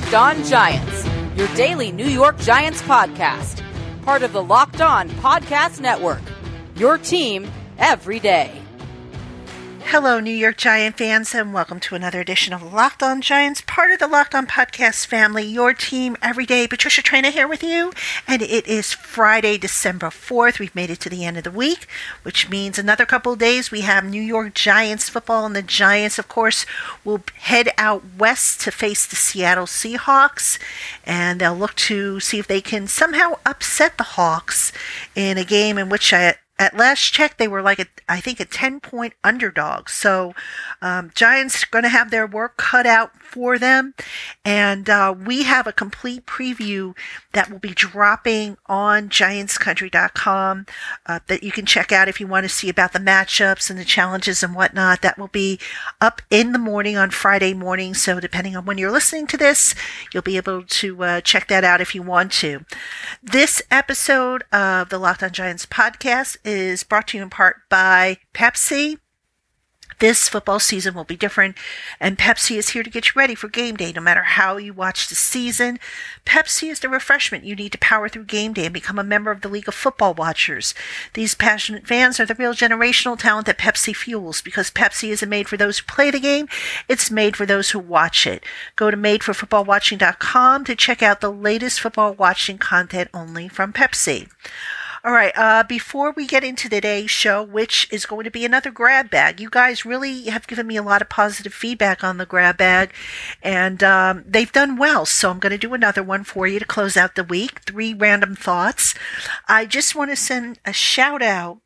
Locked On Giants, your daily New York Giants podcast. Part of the Locked On Podcast Network, your team every day. Hello, New York Giant fans, and welcome to another edition of Locked On Giants, part of the Locked On Podcast family, your team every day. Patricia Traina here with you, and it is Friday, December 4th. We've made it to the end of the week, which means another couple of days we have New York Giants football, and the Giants, of course, will head out west to face the Seattle Seahawks, and they'll look to see if they can somehow upset the Hawks in a game in which at last check, they were like, I think, a 10-point underdog. So Giants are going to have their work cut out for them. And we have a complete preview that will be dropping on GiantsCountry.com that you can check out if you want to see about the matchups and the challenges and whatnot. That will be up in the morning on Friday morning. So depending on when you're listening to this, you'll be able to check that out if you want to. This episode of the Locked On Giants podcast is brought to you in part by Pepsi. This football season will be different, and Pepsi is here to get you ready for game day no matter how you watch the season. Pepsi is the refreshment you need to power through game day and become a member of the League of Football Watchers. These passionate fans are the real generational talent that Pepsi fuels, because Pepsi isn't made for those who play the game, it's made for those who watch it. Go to madeforfootballwatching.com to check out the latest football watching content only from Pepsi. All right, before we get into today's show, which is going to be another grab bag, you guys really have given me a lot of positive feedback on the grab bag, and they've done well, so I'm going to do another one for you to close out the week. 3 random thoughts. I just want to send a shout out,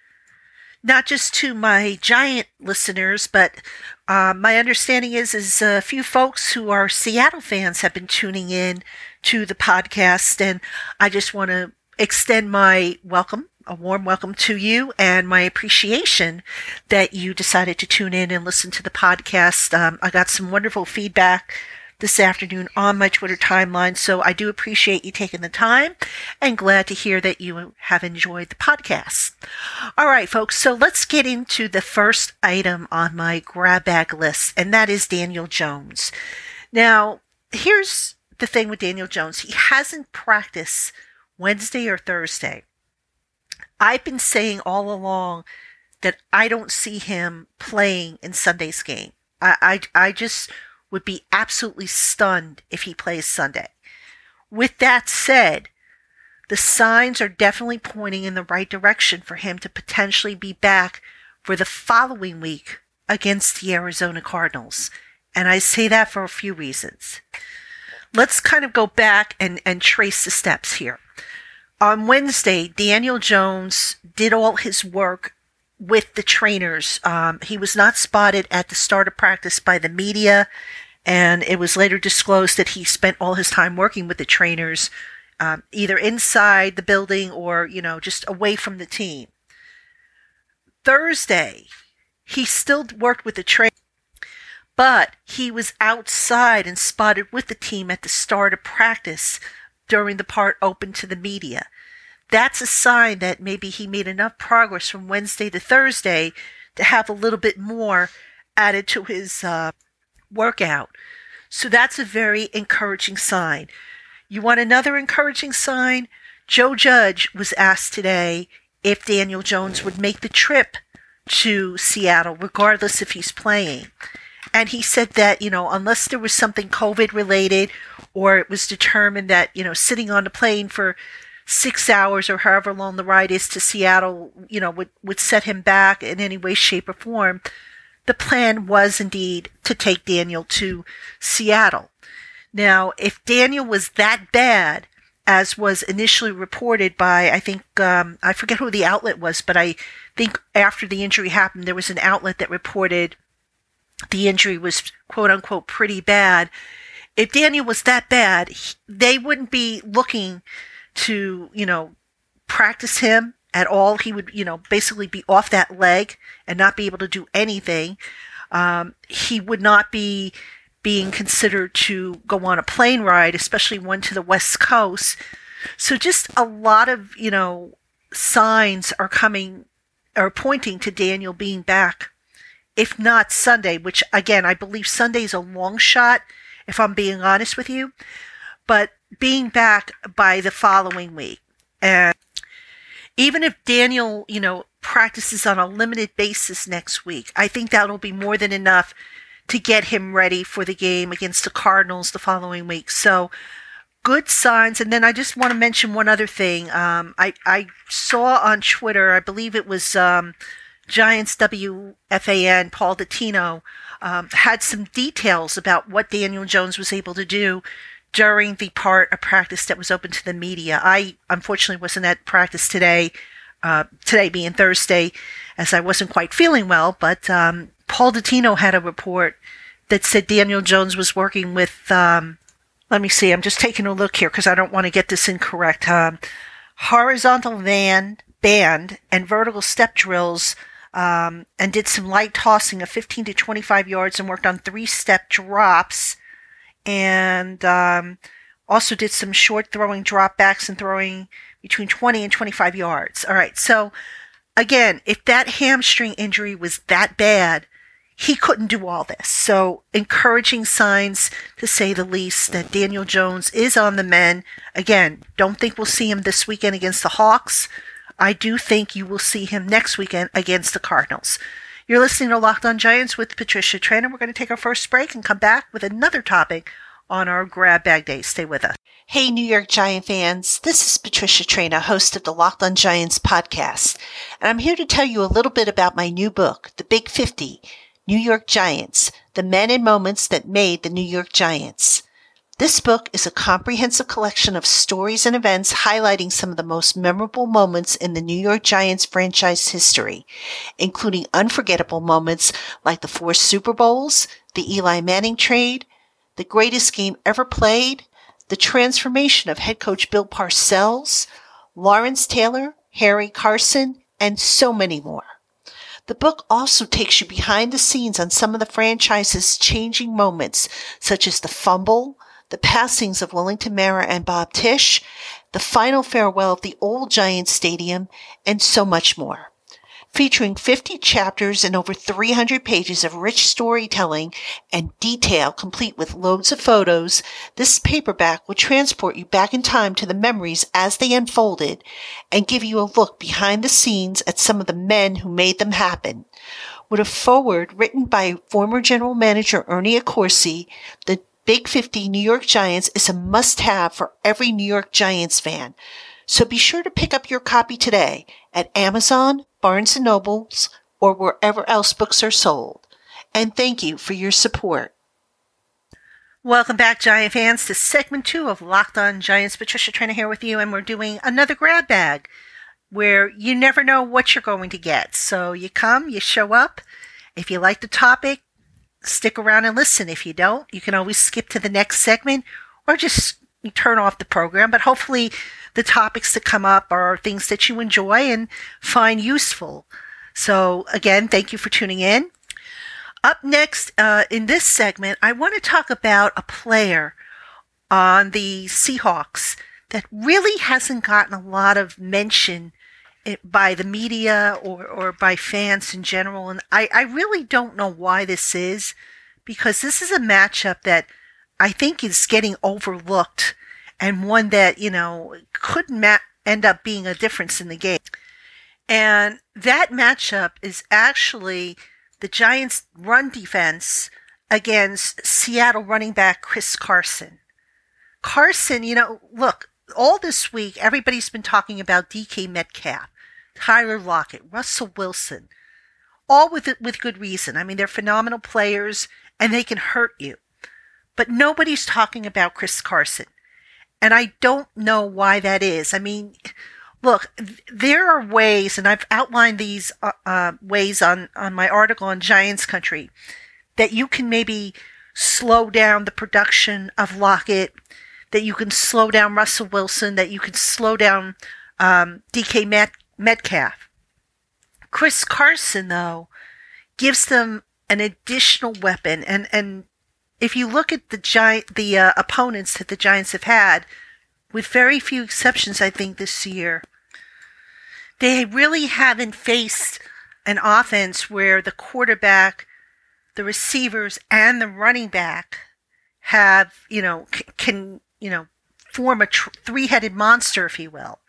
not just to my Giant listeners, but my understanding is a few folks who are Seattle fans have been tuning in to the podcast, and I just want to extend my welcome, a warm welcome to you, and my appreciation that you decided to tune in and listen to the podcast. I got some wonderful feedback this afternoon on my Twitter timeline, so I do appreciate you taking the time, and glad to hear that you have enjoyed the podcast. All right, folks, so let's get into the first item on my grab bag list, and that is Daniel Jones. Now, here's the thing with Daniel Jones. He hasn't practiced Wednesday or Thursday. I've been saying all along that I don't see him playing in Sunday's game. I just would be absolutely stunned if he plays Sunday. With that said, the signs are definitely pointing in the right direction for him to potentially be back for the following week against the Arizona Cardinals. And I say that for a few reasons. Let's kind of go back and trace the steps here. On Wednesday, Daniel Jones did all his work with the trainers. He was not spotted at the start of practice by the media, and it was later disclosed that he spent all his time working with the trainers, either inside the building or, just away from the team. Thursday, he still worked with the trainers, but he was outside and spotted with the team at the start of practice during the part open to the media. That's a sign that maybe he made enough progress from Wednesday to Thursday to have a little bit more added to his workout. So that's a very encouraging sign. You want another encouraging sign? Joe Judge was asked today if Daniel Jones would make the trip to Seattle, regardless if he's playing. And he said that, unless there was something COVID related, or it was determined that, sitting on the plane for 6 hours or however long the ride is to Seattle, would set him back in any way, shape, or form, the plan was indeed to take Daniel to Seattle. Now, if Daniel was that bad, as was initially reported by, I think, I forget who the outlet was, but I think after the injury happened, there was an outlet that reported the injury was, quote unquote, pretty bad. If Daniel was that bad, they wouldn't be looking to, practice him at all. He would, basically be off that leg and not be able to do anything. He would not be being considered to go on a plane ride, especially one to the West Coast. So just a lot of, signs are pointing to Daniel being back, if not Sunday, which again, I believe Sunday is a long shot if I'm being honest with you. But being back by the following week. And even if Daniel, practices on a limited basis next week, I think that'll be more than enough to get him ready for the game against the Cardinals the following week. So good signs. And then I just want to mention one other thing. I saw on Twitter, I believe it was Giants WFAN, Paul Dottino, had some details about what Daniel Jones was able to do during the part of practice that was open to the media. I unfortunately wasn't at practice today being Thursday, as I wasn't quite feeling well, but Paul Dottino had a report that said Daniel Jones was working with, let me see, I'm just taking a look here because I don't want to get this incorrect, horizontal band and vertical step drills, and did some light tossing of 15 to 25 yards and worked on 3-step drops, and also did some short throwing drop backs and throwing between 20 and 25 yards. All right, so again, if that hamstring injury was that bad, he couldn't do all this. So encouraging signs, to say the least, that Daniel Jones is on the mend. Again, don't think we'll see him this weekend against the Hawks. I do think you will see him next weekend against the Cardinals. You're listening to Locked On Giants with Patricia Traynor. We're going to take our first break and come back with another topic on our Grab Bag Day. Stay with us. Hey, New York Giant fans. This is Patricia Traynor, host of the Locked On Giants podcast. And I'm here to tell you a little bit about my new book, The Big 50, New York Giants, The Men and Moments That Made the New York Giants. This book is a comprehensive collection of stories and events highlighting some of the most memorable moments in the New York Giants franchise history, including unforgettable moments like the 4 Super Bowls, the Eli Manning trade, the greatest game ever played, the transformation of head coach Bill Parcells, Lawrence Taylor, Harry Carson, and so many more. The book also takes you behind the scenes on some of the franchise's changing moments, such as the fumble, the passings of Wellington Mara and Bob Tisch, the final farewell of the old Giants Stadium, and so much more. Featuring 50 chapters and over 300 pages of rich storytelling and detail complete with loads of photos, this paperback will transport you back in time to the memories as they unfolded and give you a look behind the scenes at some of the men who made them happen. With a foreword written by former general manager Ernie Accorsi, the Big 50 New York Giants is a must-have for every New York Giants fan. So be sure to pick up your copy today at Amazon, Barnes & Nobles, or wherever else books are sold. And thank you for your support. Welcome back, Giant fans, to segment 2 of Locked On Giants. Patricia Traynor here with you, and we're doing another grab bag where you never know what you're going to get. So you come, you show up. If you like the topic, stick around and listen. If you don't, you can always skip to the next segment or just turn off the program. But hopefully the topics that come up are things that you enjoy and find useful. So again, thank you for tuning in. Up next in this segment, I want to talk about a player on the Seahawks that really hasn't gotten a lot of mention by the media or by fans in general. And I really don't know why this is, because this is a matchup that I think is getting overlooked and one that, could end up being a difference in the game. And that matchup is actually the Giants' run defense against Seattle running back Chris Carson. Carson, look, all this week, everybody's been talking about DK Metcalf, Tyler Lockett, Russell Wilson, all with good reason. I mean, they're phenomenal players and they can hurt you. But nobody's talking about Chris Carson. And I don't know why that is. I mean, look, there are ways, and I've outlined these ways on my article on Giants Country, that you can maybe slow down the production of Lockett, that you can slow down Russell Wilson, that you can slow down DK Metcalf. Chris Carson, though, gives them an additional weapon. And if you look at the opponents that the Giants have had, with very few exceptions, I think, this year, they really haven't faced an offense where the quarterback, the receivers, and the running back have, can, form a three-headed monster, if you will.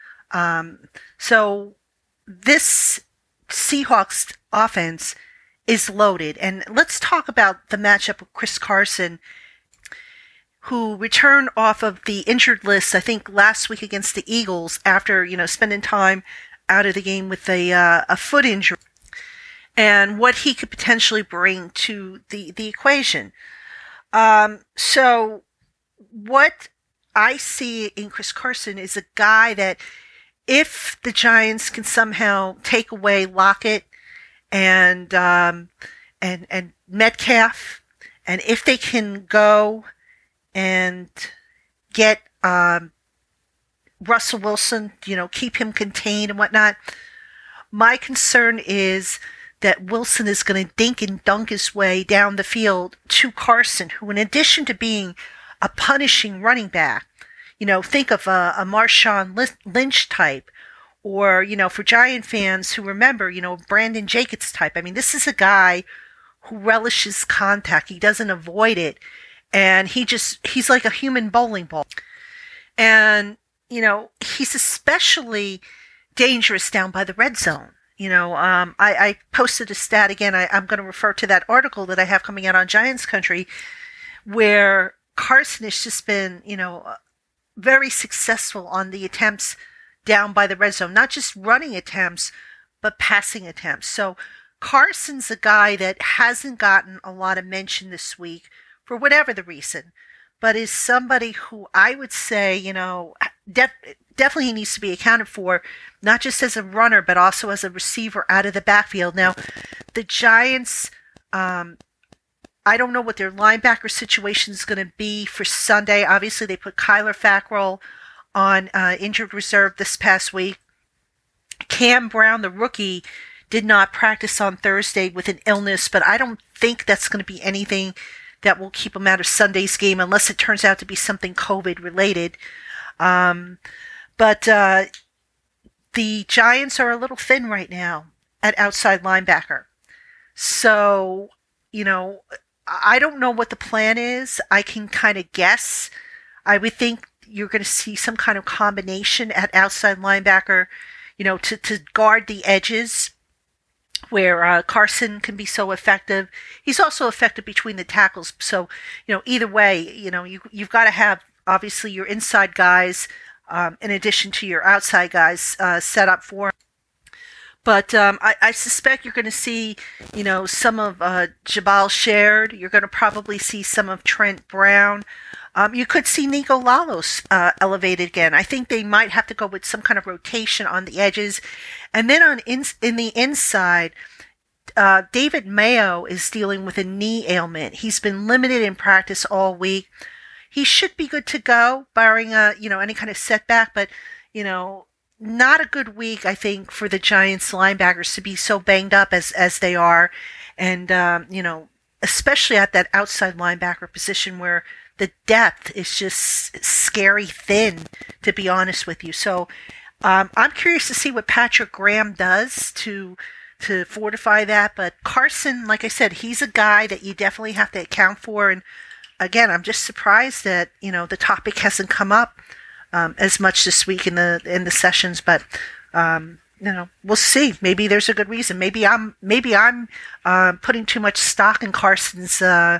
So this Seahawks offense is loaded. And let's talk about the matchup with Chris Carson, who returned off of the injured list, I think, last week against the Eagles after, spending time out of the game with a foot injury, and what he could potentially bring to the equation. So what I see in Chris Carson is a guy that, if the Giants can somehow take away Lockett and Metcalf, and if they can go and get Russell Wilson, keep him contained and whatnot, my concern is that Wilson is going to dink and dunk his way down the field to Carson, who, in addition to being a punishing running back, think of a Marshawn Lynch type, or, for Giant fans who remember, Brandon Jacobs type. I mean, this is a guy who relishes contact. He doesn't avoid it. And he's like a human bowling ball. And, he's especially dangerous down by the red zone. I posted a stat again. I'm going to refer to that article that I have coming out on Giants Country, where Carson has just been, very successful on the attempts down by the red zone, not just running attempts, but passing attempts. So Carson's a guy that hasn't gotten a lot of mention this week for whatever the reason, but is somebody who I would say, definitely needs to be accounted for, not just as a runner, but also as a receiver out of the backfield. Now, the Giants, I don't know what their linebacker situation is going to be for Sunday. Obviously, they put Kyler Fackrell on injured reserve this past week. Cam Brown, the rookie, did not practice on Thursday with an illness, but I don't think that's going to be anything that will keep him out of Sunday's game, unless it turns out to be something COVID related. But the Giants are a little thin right now at outside linebacker. So, I don't know what the plan is. I can kind of guess. I would think you're going to see some kind of combination at outside linebacker, to guard the edges where Carson can be so effective. He's also effective between the tackles. So, either way, you've got to have, obviously, your inside guys in addition to your outside guys set up for him. But I suspect you're going to see, some of Jabal Shared. You're going to probably see some of Trent Brown. You could see Nico Lalos elevated again. I think they might have to go with some kind of rotation on the edges. And then in the inside, David Mayo is dealing with a knee ailment. He's been limited in practice all week. He should be good to go, barring any kind of setback. But, not a good week, I think, for the Giants linebackers to be so banged up as they are. And, especially at that outside linebacker position where the depth is just scary thin, to be honest with you. So I'm curious to see what Patrick Graham does to fortify that. But Carson, like I said, he's a guy that you definitely have to account for. And again, I'm just surprised that, the topic hasn't come up as much this week in the sessions. But we'll see. Maybe there's a good reason. Maybe I'm putting too much stock in Carson's,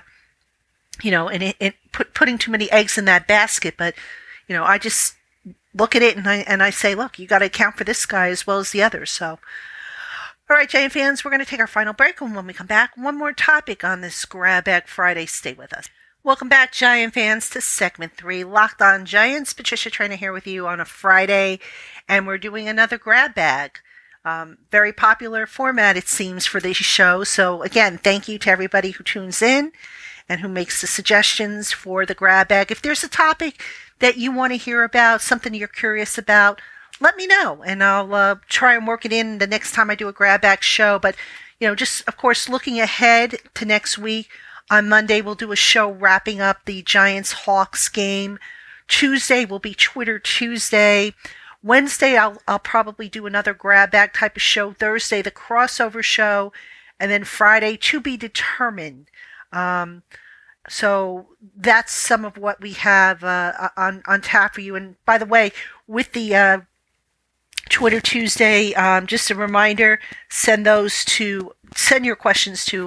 putting too many eggs in that basket. But I just look at it and I say, look, you got to account for this guy as well as the others. So, all right, Giant fans, we're going to take our final break, and when we come back, one more topic on this Grab Bag Friday. Stay with us. Welcome back, Giant fans, to segment 3, Locked On Giants. Patricia Traina here with you on a Friday, and we're doing another grab bag. Very popular format, it seems, for this show. So again, thank you to everybody who tunes in and who makes the suggestions for the grab bag. If there's a topic that you want to hear about, something you're curious about, let me know, and I'll try and work it in the next time I do a grab bag show. But, just, of course, looking ahead to next week, on Monday, we'll do a show wrapping up the Giants-Hawks game. Tuesday will be Twitter Tuesday. Wednesday, I'll probably do another grab bag type of show. Thursday, the crossover show. And then Friday, to be determined. So that's some of what we have on tap for you. And by the way, with the Twitter Tuesday, just a reminder, send your questions to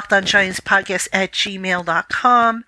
lockedongiantspodcast@gmail.com,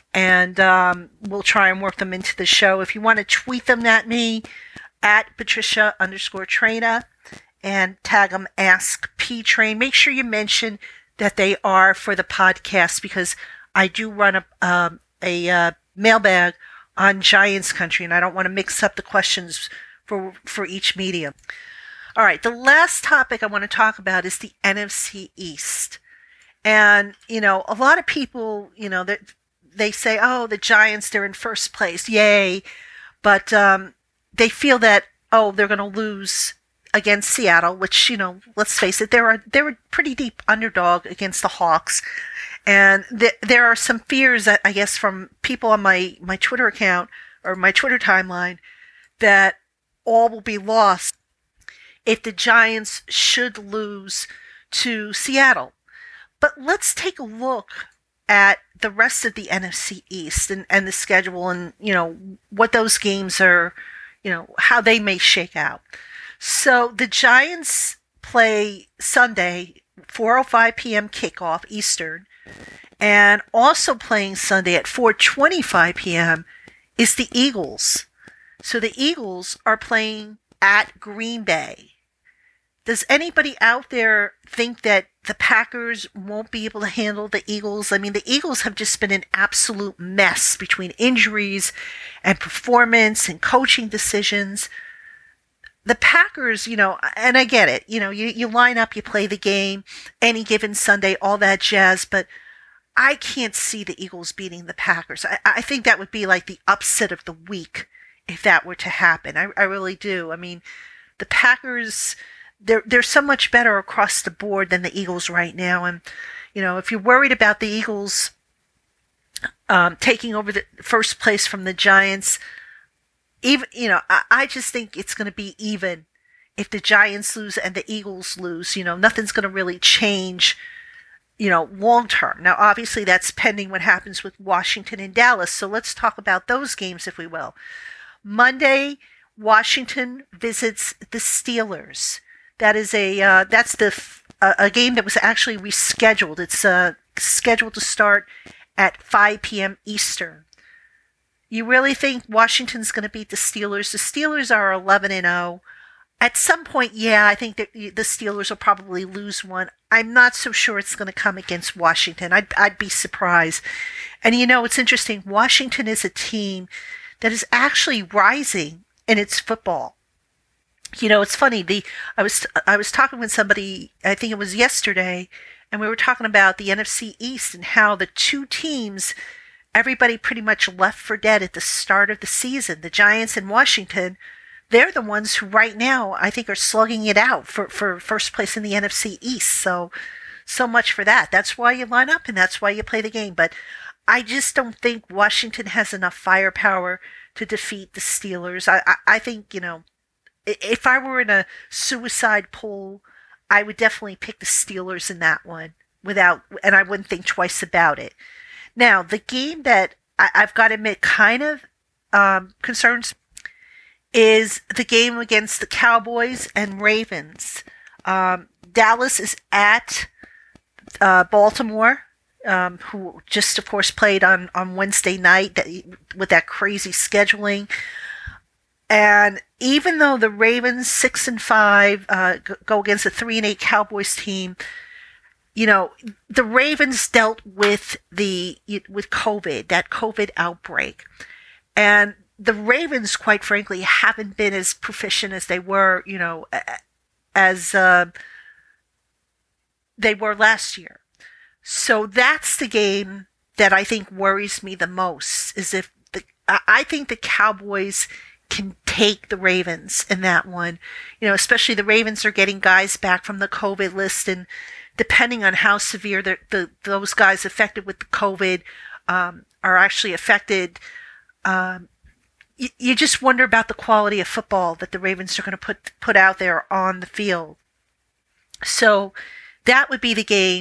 and we'll try and work them into the show. If you want to tweet them at me, at Patricia_Traina, and tag them Ask P Train. Make sure you mention that they are for the podcast, because I do run a mailbag on Giants Country, and I don't want to mix up the questions for each medium. All right, the last topic I want to talk about is the NFC East. And, a lot of people, they say, oh, the Giants, they're in first place, yay. But they feel that, they're going to lose against Seattle, which, let's face it, they're a pretty deep underdog against the Hawks. And there are some fears, I guess, from people on my Twitter account or my Twitter timeline that all will be lost if the Giants should lose to Seattle. But let's take a look at the rest of the NFC East and the schedule, and, what those games are, how they may shake out. So the Giants play Sunday, 4:05 p.m. kickoff Eastern, and also playing Sunday at 4:25 p.m. is the Eagles. So the Eagles are playing at Green Bay. Does anybody out there think that the Packers won't be able to handle the Eagles? I mean, the Eagles have just been an absolute mess between injuries and performance and coaching decisions. The Packers, and I get it, you line up, you play the game, any given Sunday, all that jazz, but I can't see the Eagles beating the Packers. I think that would be like the upset of the week if that were to happen. I really do. I mean, the Packers, they're so much better across the board than the Eagles right now. And, if you're worried about the Eagles taking over the first place from the Giants, even, I just think it's going to be even if the Giants lose and the Eagles lose. Nothing's going to really change, long term. Now, obviously, that's pending what happens with Washington and Dallas. So let's talk about those games, if we will. Monday, Washington visits the Steelers. That is a game that was actually rescheduled. It's scheduled to start at 5 p.m. Eastern. You really think Washington's going to beat the Steelers? The Steelers are 11-0. At some point, I think that the Steelers will probably lose one. I'm not so sure it's going to come against Washington. I'd be surprised. And it's interesting. Washington is a team that is actually rising in its football. It's funny. I was talking with somebody, I think it was yesterday, and we were talking about the NFC East and how the two teams, everybody pretty much left for dead at the start of the season. The Giants and Washington, they're the ones who right now I think are slugging it out for first place in the NFC East. So much for that. That's why you line up and that's why you play the game. But I just don't think Washington has enough firepower to defeat the Steelers. I think, if I were in a suicide pool, I would definitely pick the Steelers in that one and I wouldn't think twice about it. Now, the game that I've got to admit kind of concerns is the game against the Cowboys and Ravens. Dallas is at Baltimore, who just, of course, played on Wednesday night with that crazy scheduling. And even though the Ravens 6-5 go against a 3-8 Cowboys team, the Ravens dealt with COVID, that COVID outbreak, and the Ravens, quite frankly, haven't been as proficient as they were, as they were last year. So that's the game that I think worries me the most. I think the Cowboys can take the Ravens in that one. Especially the Ravens are getting guys back from the COVID list, and depending on how severe those guys affected with the COVID are actually affected, you just wonder about the quality of football that the Ravens are going to put out there on the field. So that would be the game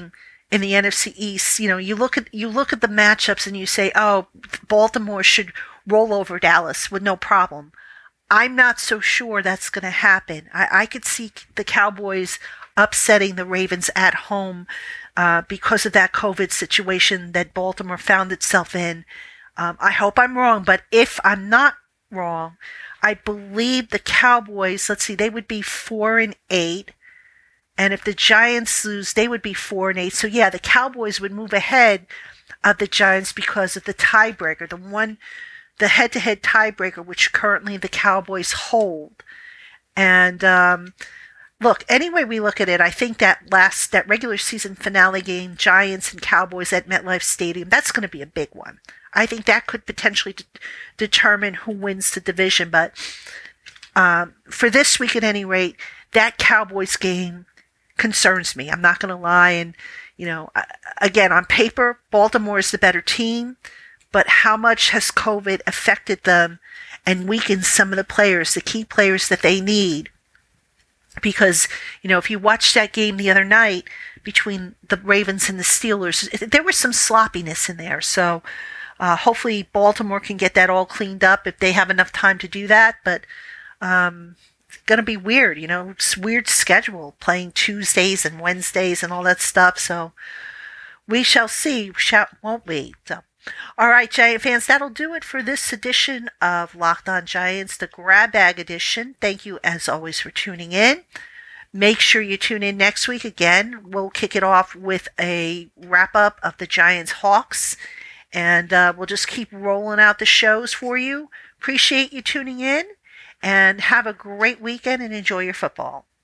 in the NFC East, you look at the matchups and you say, oh, Baltimore should roll over Dallas with no problem. I'm not so sure that's going to happen. I could see the Cowboys upsetting the Ravens at home because of that COVID situation that Baltimore found itself in. I hope I'm wrong, but if I'm not wrong, I believe the Cowboys, let's see, they would be 4-8. And if the Giants lose, they would be 4-8. So yeah, the Cowboys would move ahead of the Giants because of the tiebreaker, the head-to-head tiebreaker, which currently the Cowboys hold. And look, any way we look at it, I think that regular season finale game, Giants and Cowboys at MetLife Stadium, that's going to be a big one. I think that could potentially determine who wins the division. But for this week, at any rate, that Cowboys game concerns me. I'm not going to lie. And, again, on paper, Baltimore is the better team. But how much has COVID affected them and weakened some of the players, the key players that they need? Because, if you watched that game the other night between the Ravens and the Steelers, there was some sloppiness in there. So hopefully Baltimore can get that all cleaned up if they have enough time to do that. But it's going to be weird, it's a weird schedule, playing Tuesdays and Wednesdays and all that stuff. So we shall see, won't we? So, all right, Giant fans, that'll do it for this edition of Locked On Giants, the Grab Bag edition. Thank you, as always, for tuning in. Make sure you tune in next week. Again, we'll kick it off with a wrap-up of the Giants-Hawks, and we'll just keep rolling out the shows for you. Appreciate you tuning in, and have a great weekend and enjoy your football.